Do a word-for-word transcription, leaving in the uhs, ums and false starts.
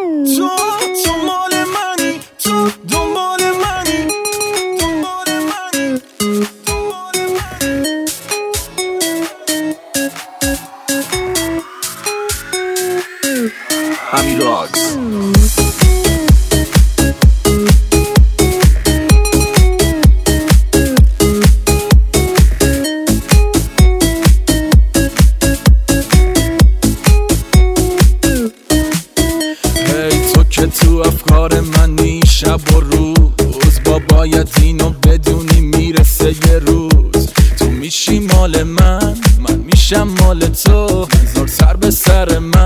تو تو مال منی، تو دنبال منی، دنبال منی، دنبال منی. همین راکس. که تو افکار منی شب و روز، با باید اینو بدونی میرسه یه روز تو میشی مال من، من میشم مال تو، بذار سر به سر من.